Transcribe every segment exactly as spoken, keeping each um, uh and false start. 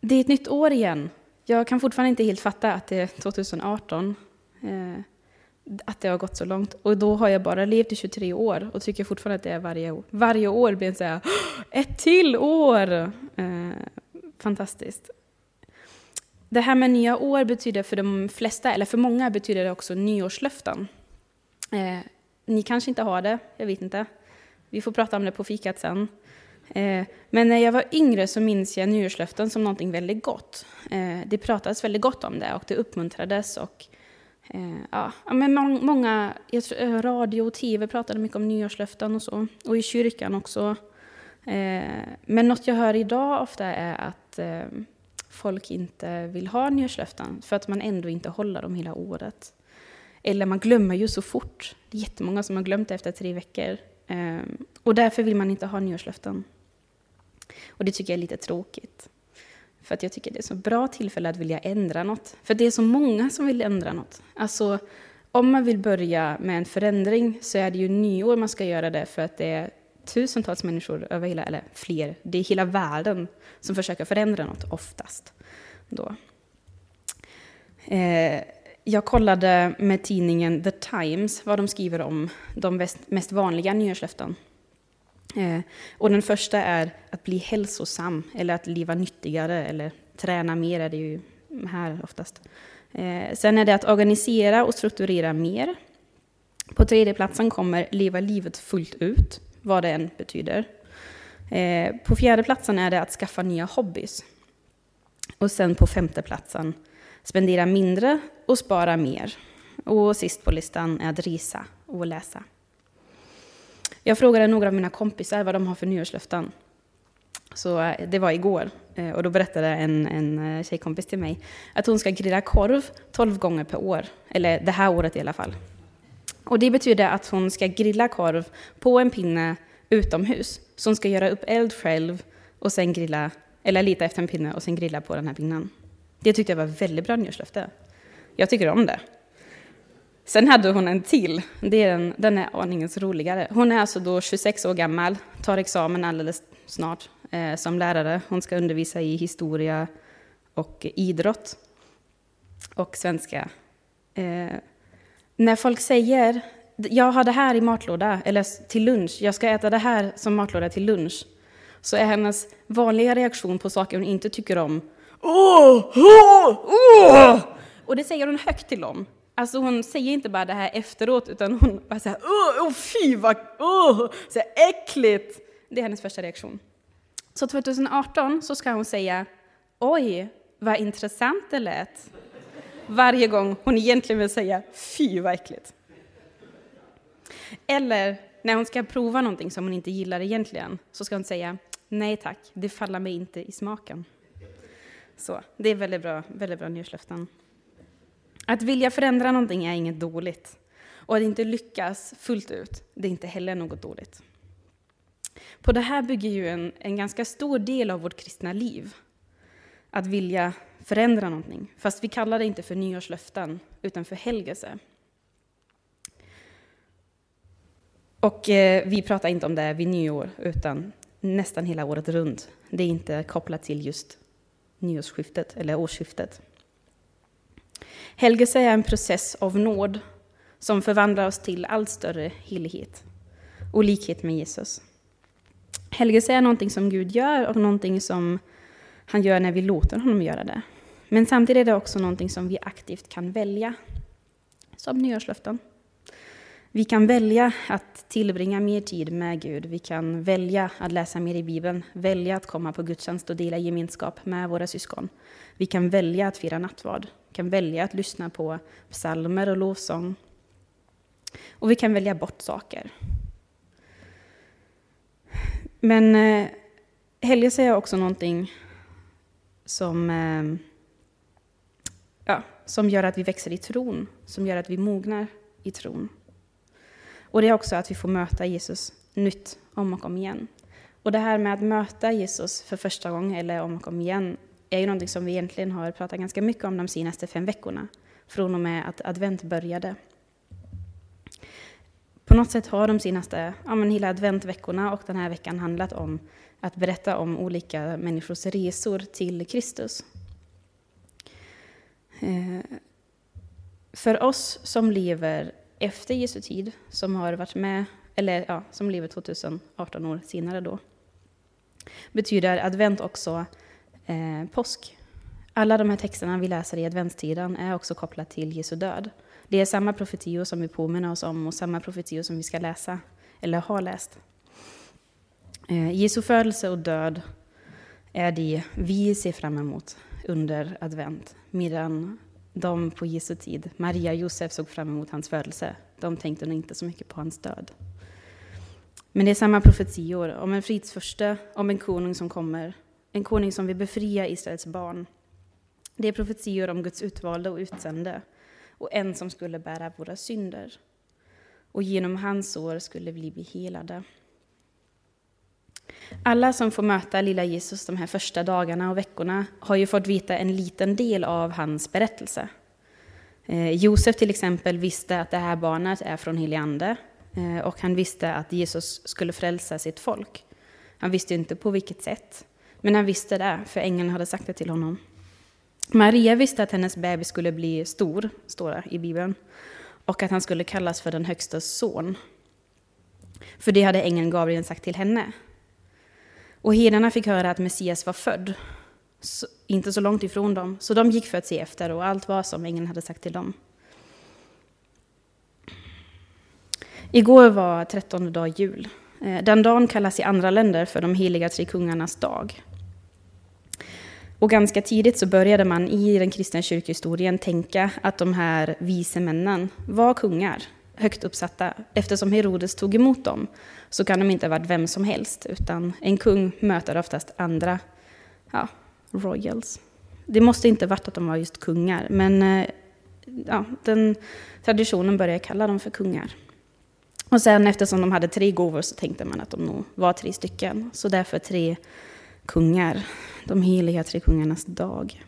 det är ett nytt år igen. Jag kan fortfarande inte helt fatta att det är tjugoarton. Eh, att det har gått så långt. Och då har jag bara levt i tjugotre år. Och tycker fortfarande att det är varje år. Varje år blir det så här, ett till år! Eh, fantastiskt. Det här med nya år betyder för de flesta, eller för många betyder det också nyårslöften. Eh, ni kanske inte har det, jag vet inte. Vi får prata om det på fikat sen. Eh, men när jag var yngre så minns jag nyårslöften som någonting väldigt gott. Eh, det pratades väldigt gott om det och det uppmuntrades. Och, eh, ja, men må- många, jag tror, radio och tv pratade mycket om nyårslöften och så. Och i kyrkan också. Eh, men något jag hör idag ofta är att eh, folk inte vill ha nyårslöften för att man ändå inte håller dem hela året. Eller man glömmer ju så fort. Det är jättemånga som har glömt det efter tre veckor. Um, och därför vill man inte ha nyårslöften. Och det tycker jag är lite tråkigt. För att jag tycker det är så bra tillfälle att vilja ändra något. För det är så många som vill ändra något. Alltså, om man vill börja med en förändring så är det ju nyår man ska göra det. För att det är tusentals människor över hela, eller fler, det är hela världen som försöker förändra något oftast. Då. Eh, Jag kollade med tidningen The Times vad de skriver om de mest vanliga nyårslöften. Eh, och den första är att bli hälsosam eller att leva nyttigare eller träna mer är det ju här oftast. Eh, sen är det att organisera och strukturera mer. På tredje platsen kommer leva livet fullt ut, vad det än betyder. Eh, på fjärde platsen är det att skaffa nya hobbys. Och sen på femte platsen spendera mindre och spara mer. Och sist på listan är att resa och läsa. Jag frågade några av mina kompisar vad de har för nyårslöften. Så det var igår. Och då berättade en, en tjejkompis till mig att hon ska grilla korv tolv gånger per år. Eller det här året i alla fall. Och det betyder att hon ska grilla korv på en pinne utomhus. Så hon ska göra upp eld själv och sen grilla, eller leta efter en pinne och sen grilla på den här pinnen. Det tyckte jag var väldigt bra nyårslöfte. Jag tycker om det. Sen hade hon en till. Det är den, den är aningens roligare. Hon är alltså då tjugosex år gammal. Tar examen alldeles snart eh, som lärare. Hon ska undervisa i historia och idrott. Och svenska. Eh, när folk säger, jag har det här i matlåda. Eller till lunch. Jag ska äta det här som matlåda till lunch. Så är hennes vanliga reaktion på saker hon inte tycker om. Åh, åh, åh! Och det säger hon högt till dem. Alltså hon säger inte bara det här efteråt utan hon bara säger åh, åh fy vad, åh, så äckligt. Det är hennes första reaktion. Så tjugoarton så ska hon säga oj, vad intressant det lät. Varje gång hon egentligen vill säga fy vad äckligt. Eller när hon ska prova någonting som hon inte gillar egentligen så ska hon säga nej tack, det faller mig inte i smaken. Så, det är väldigt bra, väldigt bra nyårslöften. Att vilja förändra någonting är inget dåligt. Och att inte lyckas fullt ut, det är inte heller något dåligt. På det här bygger ju en, en ganska stor del av vårt kristna liv. Att vilja förändra någonting. Fast vi kallar det inte för nyårslöften, utan för helgelse. Och eh, vi pratar inte om det vid nyår, utan nästan hela året runt. Det är inte kopplat till just nyårsskiftet eller årsskiftet. Helgelse är en process av nåd som förvandlar oss till allt större helighet och likhet med Jesus. Helgelse är någonting som Gud gör och någonting som han gör när vi låter honom göra det. Men samtidigt är det också någonting som vi aktivt kan välja, som nyårslöften. Vi kan välja att tillbringa mer tid med Gud. Vi kan välja att läsa mer i Bibeln. Välja att komma på gudstjänst och dela gemenskap med våra syskon. Vi kan välja att fira nattvard. Vi kan välja att lyssna på psalmer och lovsång. Och vi kan välja bort saker. Men eh, helgelse är också någonting som, eh, ja, som gör att vi växer i tron. Som gör att vi mognar i tron. Och det är också att vi får möta Jesus nytt om och om igen. Och det här med att möta Jesus för första gången eller om och om igen är ju någonting som vi egentligen har pratat ganska mycket om de senaste fem veckorna. Från och med att advent började. På något sätt har de senaste, ja men hela adventveckorna och den här veckan handlat om att berätta om olika människors resor till Kristus. För oss som lever efter Jesu tid, som har varit med, eller ja, som lever tjugoarton år senare då, betyder advent också eh, påsk. Alla de här texterna vi läser i adventstiden är också kopplat till Jesu död. Det är samma profetior som vi påminner oss om och samma profetior som vi ska läsa eller har läst. Eh, Jesu födelse och död är det vi ser fram emot under advent, medan de på Jesu tid, Maria och Josef, såg fram emot hans födelse. De tänkte nog inte så mycket på hans död. Men det är samma profetior om en fridsförste, om en konung som kommer. En konung som vill befria Israels barn. Det är profetior om Guds utvalda och utsände. Och en som skulle bära våra synder. Och genom hans år skulle vi bli helade. Alla som får möta lilla Jesus de här första dagarna och veckorna har ju fått veta en liten del av hans berättelse. Eh, Josef till exempel visste att det här barnet är från helig ande. Eh, och han visste att Jesus skulle frälsa sitt folk. Han visste inte på vilket sätt. Men han visste det, för ängeln hade sagt det till honom. Maria visste att hennes bebis skulle bli stor, står det i Bibeln. Och att han skulle kallas för den högstas son. För det hade ängeln Gabriel sagt till henne. Och herdarna fick höra att Messias var född, så, inte så långt ifrån dem. Så de gick för att se efter, och allt var som ängeln hade sagt till dem. Igår var trettonde dag jul. Den dagen kallas i andra länder för de heliga tre kungarnas dag. Och ganska tidigt så började man i den kristna kyrkohistorien tänka att de här vise männen var kungar, högt uppsatta. Eftersom Herodes tog emot dem så kan de inte ha varit vem som helst, utan en kung möter oftast andra ja, royals. Det måste inte varit att de var just kungar, men ja, den traditionen började kalla dem för kungar. Och sen eftersom de hade tre gåvor så tänkte man att de nog var tre stycken. Så därför tre kungar, de heliga tre kungarnas dag.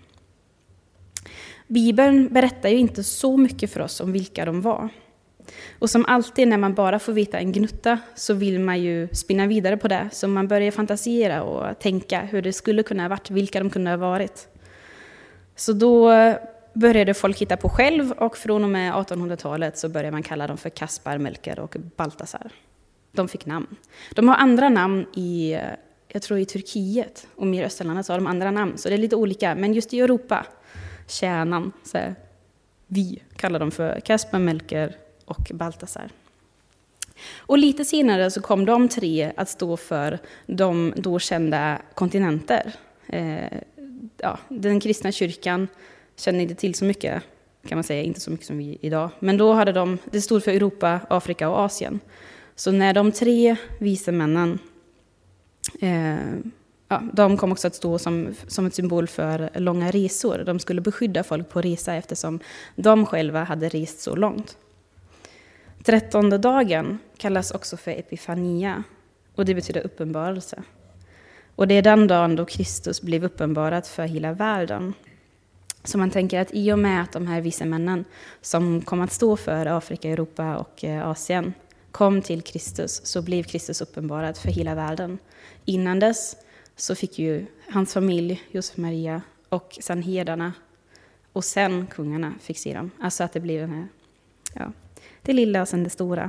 Bibeln berättar ju inte så mycket för oss om vilka de var. Och som alltid när man bara får veta en gnutta så vill man ju spinna vidare på det. Så man börjar fantisera och tänka hur det skulle kunna ha varit, vilka de kunde ha varit. Så då började folk hitta på själv, och från och med artonhundratalet så började man kalla dem för Kaspar, Melker och Baltasar. De fick namn. De har andra namn i, jag tror i Turkiet och mer Österlandet så har de andra namn. Så det är lite olika, men just i Europa, kärnan, så här, vi kallar dem för Kaspar, Melker och Baltasar. Och lite senare så kom de tre att stå för de då kända kontinenter. Eh, ja, den kristna kyrkan känner inte till så mycket, kan man säga, inte så mycket som vi idag. Men då hade de, det stod för Europa, Afrika och Asien. Så när de tre vise männen, eh, ja, de kom också att stå som, som ett symbol för långa resor. De skulle beskydda folk på resa eftersom de själva hade rest så långt. Trettonde dagen kallas också för Epifania, och det betyder uppenbarelse. Och det är den dagen då Kristus blev uppenbarat för hela världen. Så man tänker att i och med att de här vise männen som kom att stå för Afrika, Europa och Asien kom till Kristus, så blev Kristus uppenbarad för hela världen. Innan dess så fick ju hans familj, Josef, Maria och sen herdarna och sen kungarna fick se dem. Alltså att det blev den här, ja, det lilla och sen det stora.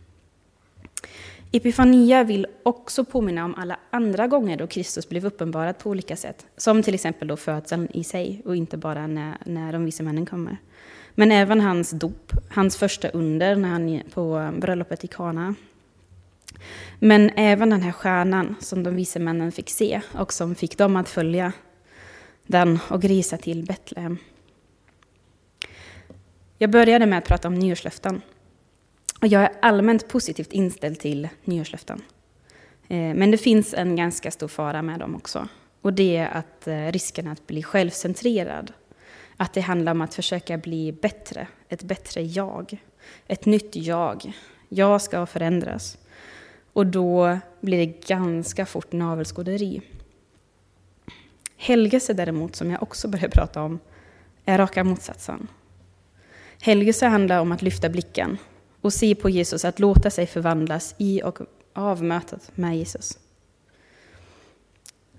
Epifania vill också påminna om alla andra gånger då Kristus blev uppenbarad på olika sätt. Som till exempel då födseln i sig, och inte bara när, när de vise männen kommer. Men även hans dop, hans första under när han på bröllopet i Kana. Men även den här stjärnan som de vise männen fick se och som fick dem att följa den och resa till Betlehem. Jag började med att prata om nyårslöften. Och jag är allmänt positivt inställd till nyårslöften. Men det finns en ganska stor fara med dem också. Och det är att risken att bli självcentrerad. Att det handlar om att försöka bli bättre. Ett bättre jag. Ett nytt jag. Jag ska förändras. Och då blir det ganska fort navelskåderi. Helgelse däremot, som jag också börjar prata om, är raka motsatsen. Helgelse handlar om att lyfta blicken och se på Jesus, att låta sig förvandlas i och av mötet med Jesus.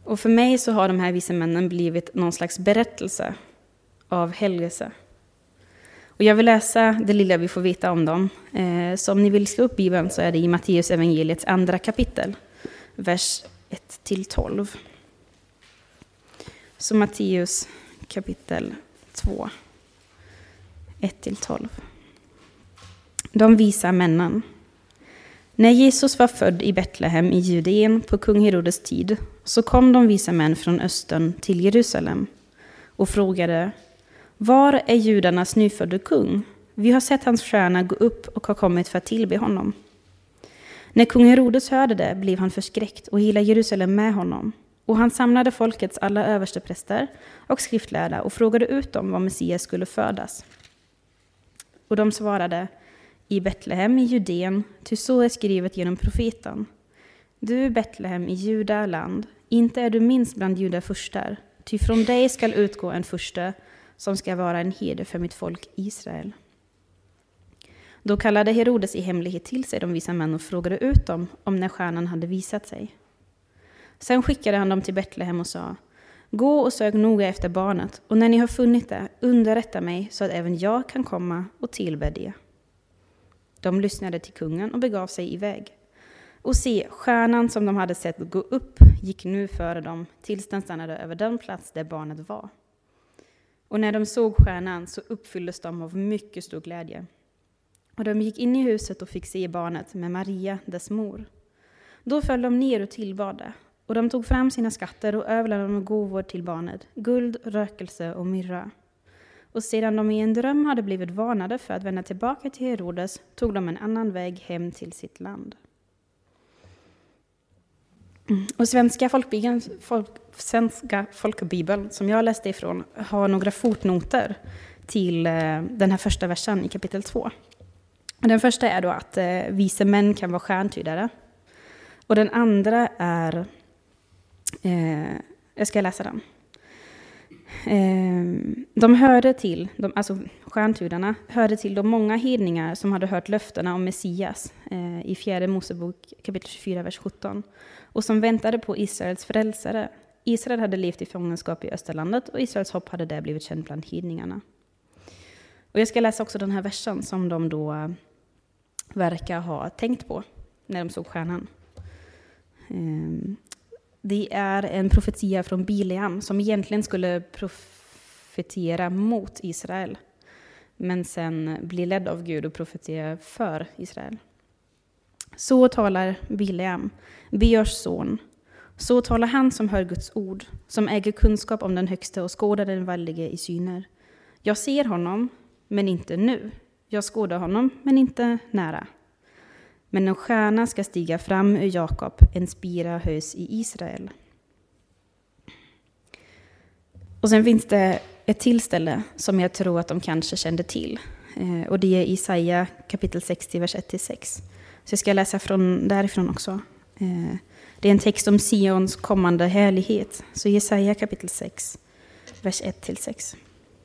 Och för mig så har de här vise männen blivit någon slags berättelse av helgelse. Och jag vill läsa det lilla vi får veta om dem. Eh, så om ni vill slå upp Bibeln så är det i Matteus evangeliets andra kapitel, vers ett till tolv. Så Matteus kapitel två, ett till tolv. De visa männen. När Jesus var född i Betlehem i Judeen på kung Herodes tid, så kom de visa män från östern till Jerusalem och frågade: var är judarnas nyfödde kung? Vi har sett hans stjärna gå upp och har kommit för att tillbe honom. När kung Herodes hörde det blev han förskräckt och hela Jerusalem med honom. Och han samlade folkets alla överstepräster och skriftlärda och frågade ut dem var Messias skulle födas. Och de svarade: i Betlehem i Judeen, ty så är skrivet genom profeten. Du Betlehem i Juda land, inte är du minst bland Juda furstar, ty från dig skall utgå en furste som ska vara en herde för mitt folk Israel. Då kallade Herodes i hemlighet till sig de visa män och frågade ut dem om när stjärnan hade visat sig. Sen skickade han dem till Betlehem och sa: gå och sök noga efter barnet, och när ni har funnit det, underrätta mig så att även jag kan komma och tillbe det. De lyssnade till kungen och begav sig iväg. Och se, stjärnan som de hade sett gå upp gick nu före dem tills den stannade över den plats där barnet var. Och när de såg stjärnan så uppfylldes de av mycket stor glädje. Och de gick in i huset och fick se barnet med Maria, dess mor. Då föll de ner och tillbad det, och de tog fram sina skatter och överlämnade gåvor till barnet, guld, rökelse och myrra. Och sedan de i en dröm hade blivit varnade för att vända tillbaka till Herodes, tog de en annan väg hem till sitt land. Och svenska folkbibeln, folk, svenska folkbibeln som jag läste ifrån har några fotnoter till eh, den här första versen i kapitel två. Och den första är då att eh, vise män kan vara stjärntydare. Och den andra är, eh, jag ska läsa den. Eh, de hörde till, de, alltså stjärntydarna hörde till de många hedningar som hade hört löftena om Messias eh, i fjärde Mosebok kapitel tjugofyra, vers sjutton. Och som väntade på Israels frälsare. Israel hade levt i fångenskap i Österlandet och Israels hopp hade där blivit känd bland hedningarna. Och jag ska läsa också den här versen som de då äh, verkar ha tänkt på när de såg stjärnan. Um, det är en profetia från Bileam som egentligen skulle profetera mot Israel. Men sen blir ledd av Gud och profetera för Israel. Så talar Bileam, Beors son. Så talar han som hör Guds ord, som äger kunskap om den högste och skådar den väldige i syner. Jag ser honom, men inte nu. Jag skådar honom, men inte nära. Men en stjärna ska stiga fram ur Jakob, en spira höjs i Israel. Och sen finns det ett tillställe som jag tror att de kanske kände till. Eh, och det är Isaia kapitel sextio, vers ett till sex. Så jag ska läsa från därifrån också. Eh, det är en text om Sions kommande härlighet. Så Jesaja kapitel sex, vers ett till sex.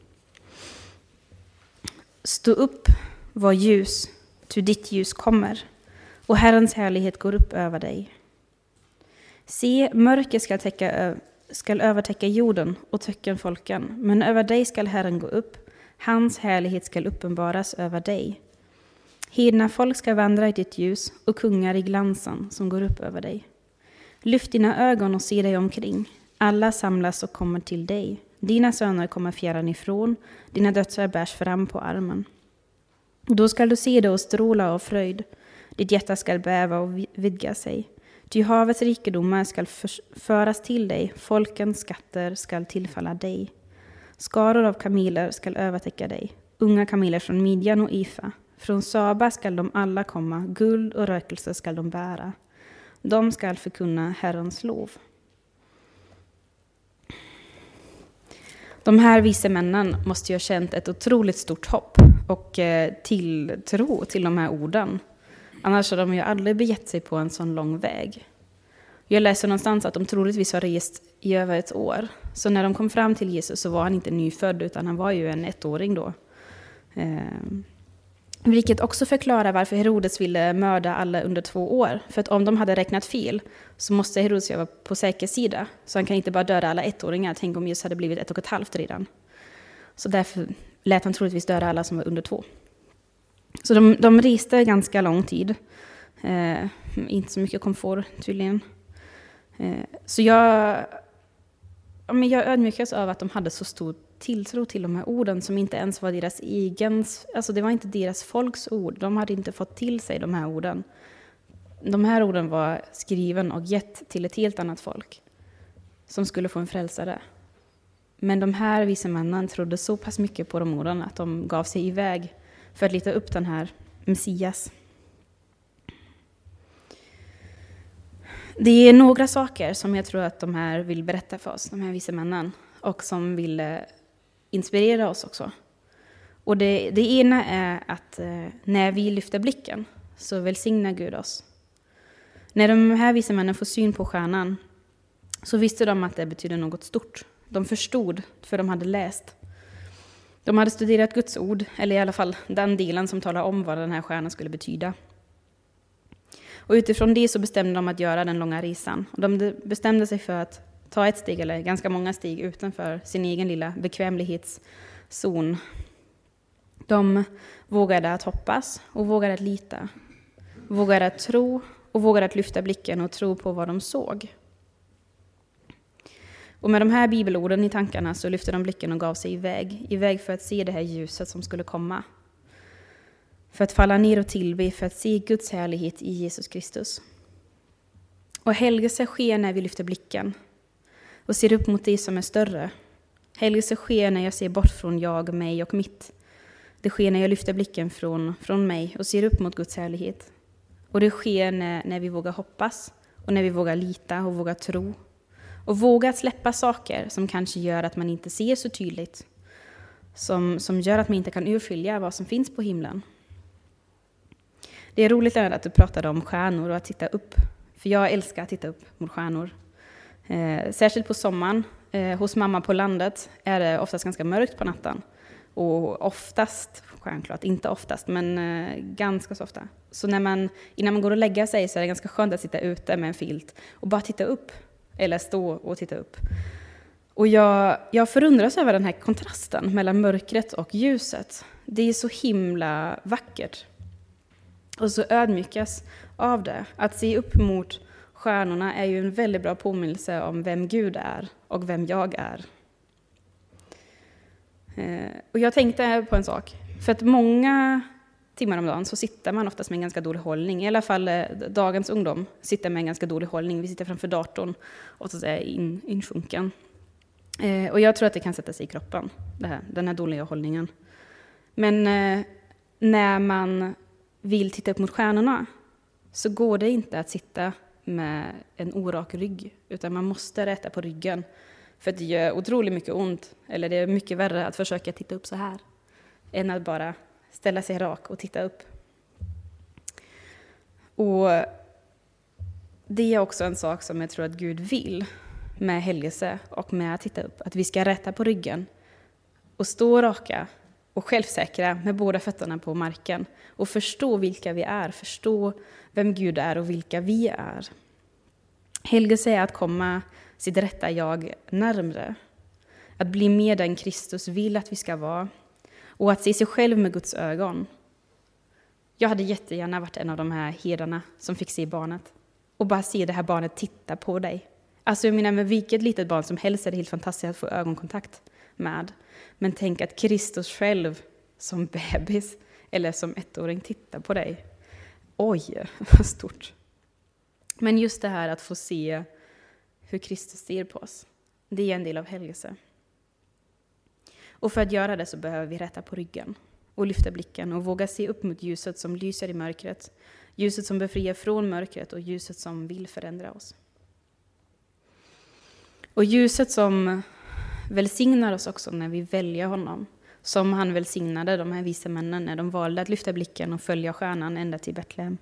Stå upp, var ljus, ty ditt ljus kommer, och Herrens härlighet går upp över dig. Se, mörker ska, täcka, ska övertäcka jorden och töcken folken, men över dig skall Herren gå upp, hans härlighet skall uppenbaras över dig. Hedna folk ska vandra i ditt ljus och kungar i glansen som går upp över dig. Lyft dina ögon och se dig omkring, alla samlas och kommer till dig. Dina söner kommer fjärran ifrån, dina döttrar bärs fram på armen. Då skall du se det och stråla av fröjd, ditt hjärta skall bäva och vidga sig. Ty havets rikedomar skall föras till dig, folkens skatter skall tillfalla dig. Skaror av kameler skall övertäcka dig, unga kameler från Midjan och Ifa. Från Saba skall de alla komma, guld och rökelse skall de bära. De skall förkunna Herrens lov. De här vise männen måste ju ha känt ett otroligt stort hopp och tilltro till de här orden. Annars har de ju aldrig begett sig på en sån lång väg. Jag läser någonstans att de troligtvis har rest i över ett år. Så när de kom fram till Jesus så var han inte nyfödd utan han var ju en ettåring då. Vilket också förklarar varför Herodes ville mörda alla under två år. För att om de hade räknat fel så måste Herodes vara på säker sida. Så han kan inte bara döda alla ettåringar. Tänk om Jesus hade blivit ett och ett halvt redan. Så därför lät han troligtvis döda alla som var under två. Så de, de reste ganska lång tid. Eh, inte så mycket komfort tydligen. Eh, så jag, ja, men jag ödmjukas av att de hade så stor tilltro till de här orden som inte ens var deras egen, alltså det var inte deras folks ord. De hade inte fått till sig de här orden. De här orden var skriven och gett till ett helt annat folk som skulle få en frälsare. Men de här vise männen trodde så pass mycket på de orden att de gav sig iväg för att leta upp den här Messias. Det är några saker som jag tror att de här vill berätta för oss, de här vise männen, och som vill inspirera oss också. Och det, det ena är att eh, när vi lyfter blicken så välsignar Gud oss. När de här vise männen får syn på stjärnan så visste de att det betyder något stort. De förstod, för de hade läst. De hade studerat Guds ord, eller i alla fall den delen som talar om vad den här stjärnan skulle betyda. Och utifrån det så bestämde de att göra den långa resan. Och de bestämde sig för att ta ett steg, eller ganska många steg, utanför sin egen lilla bekvämlighetszon. De vågade att hoppas och vågade att lita. Vågade att tro och vågade att lyfta blicken och tro på vad de såg. Och med de här bibelorden i tankarna så lyfte de blicken och gav sig iväg. Iväg för att se det här ljuset som skulle komma. För att falla ner och tillbe, för att se Guds härlighet i Jesus Kristus. Och helgelse sker när vi lyfter blicken och ser upp mot det som är större. Helgelse sker när jag ser bort från jag, mig och mitt. Det sker när jag lyfter blicken från, från mig och ser upp mot Guds härlighet. Och det sker när, när vi vågar hoppas och när vi vågar lita och vågar tro. Och våga släppa saker som kanske gör att man inte ser så tydligt. Som, som gör att man inte kan urskilja vad som finns på himlen. Det är roligt att du pratade om stjärnor och att titta upp. För jag älskar att titta upp mot stjärnor. Eh, särskilt på sommaren. Eh, hos mamma på landet är det oftast ganska mörkt på natten. Och oftast, självklart inte oftast, men eh, ganska så ofta. Så när man, innan man går och lägger sig så är det ganska skönt att sitta ute med en filt och bara titta upp. Eller stå och titta upp. Och jag, jag förundras över den här kontrasten mellan mörkret och ljuset. Det är så himla vackert. Och så ödmjukas av det. Att se upp mot stjärnorna är ju en väldigt bra påminnelse om vem Gud är och vem jag är. Eh, och jag tänkte på en sak. För att många timmar om dagen så sitter man oftast med en ganska dålig hållning. I alla fall eh, dagens ungdom sitter med en ganska dålig hållning. Vi sitter framför datorn och så är in, insjunken. Eh, och jag tror att det kan sätta sig i kroppen, det här, den här dåliga hållningen. Men eh, när man vill titta upp mot stjärnorna så går det inte att sitta med en orak rygg, utan man måste räta på ryggen. För det gör otroligt mycket ont, eller det är mycket värre att försöka titta upp så här än att bara ställa sig rak och titta upp. Och det är också en sak som jag tror att Gud vill med helgelse och med att titta upp. Att vi ska räta på ryggen och stå raka och självsäkra med båda fötterna på marken. Och förstå vilka vi är, förstå vem Gud är och vilka vi är. Helgelse är att komma sitt rätta jag närmre. Att bli mer den Kristus vill att vi ska vara. Och att se sig själv med Guds ögon. Jag hade jättegärna varit en av de här herdarna som fick se barnet. Och bara se det här barnet titta på dig. Alltså jag menar, med vilket litet barn som helst är det helt fantastiskt att få ögonkontakt med. Men tänk att Kristus själv som bebis eller som ettåring tittar på dig. Oj, vad stort. Men just det här att få se hur Kristus ser på oss. Det är en del av helgelse. Och för att göra det så behöver vi rätta på ryggen och lyfta blicken och våga se upp mot ljuset som lyser i mörkret. Ljuset som befriar från mörkret och ljuset som vill förändra oss. Och ljuset som välsignar oss också när vi väljer honom. Som han välsignade de här vise männen när de valde att lyfta blicken och följa stjärnan ända till Betlehem.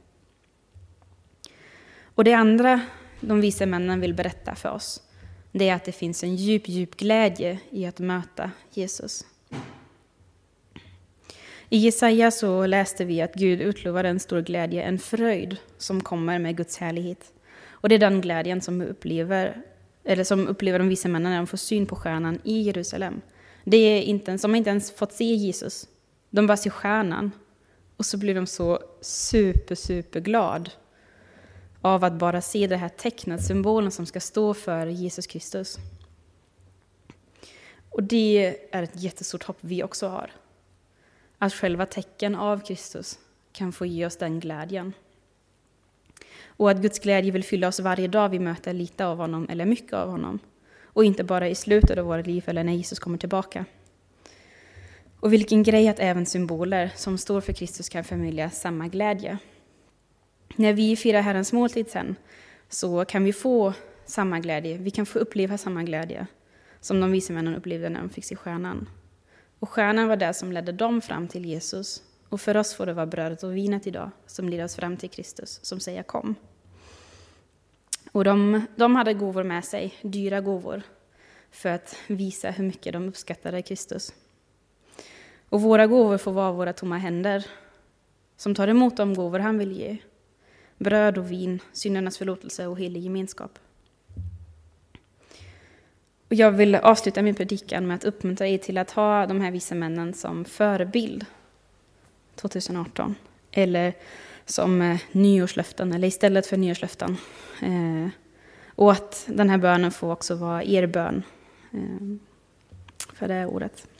Och det andra de vise männen vill berätta för oss, det är att det finns en djup, djup glädje i att möta Jesus. I Jesaja så läste vi att Gud utlovar en stor glädje, en fröjd som kommer med Guds härlighet. Och det är den glädjen som upplever, eller som upplever de vise männen när de får syn på stjärnan i Jerusalem. Det är inte ens, de har inte ens fått se Jesus. De bara ser stjärnan. Och så blir de så super, super glad av att bara se det här tecknet, symbolen som ska stå för Jesus Kristus. Och det är ett jättestort hopp vi också har. Att själva tecken av Kristus kan få ge oss den glädjen. Och att Guds glädje vill fylla oss varje dag vi möter lite av honom eller mycket av honom. Och inte bara i slutet av vårt liv eller när Jesus kommer tillbaka. Och vilken grej att även symboler som står för Kristus kan förmedla samma glädje. När vi firar Herrens måltid sen så kan vi få samma glädje. Vi kan få uppleva samma glädje som de vise männen upplevde när de fick se stjärnan. Och stjärnan var det som ledde dem fram till Jesus. Och för oss får det vara brödet och vinet idag som leder oss fram till Kristus, som säger kom. Och de, de hade gåvor med sig, dyra gåvor, för att visa hur mycket de uppskattade Kristus. Och våra gåvor får vara våra tomma händer, som tar emot de gåvor han vill ge. Bröd och vin, syndernas förlåtelse och helig gemenskap. Och jag vill avsluta min predikan med att uppmuntra er till att ha de här vise männen som förebild tjugoarton. Eller som eh, nyårslöften, eller istället för nyårslöften. Eh, och att den här bönen får också vara er bön eh, för det här året.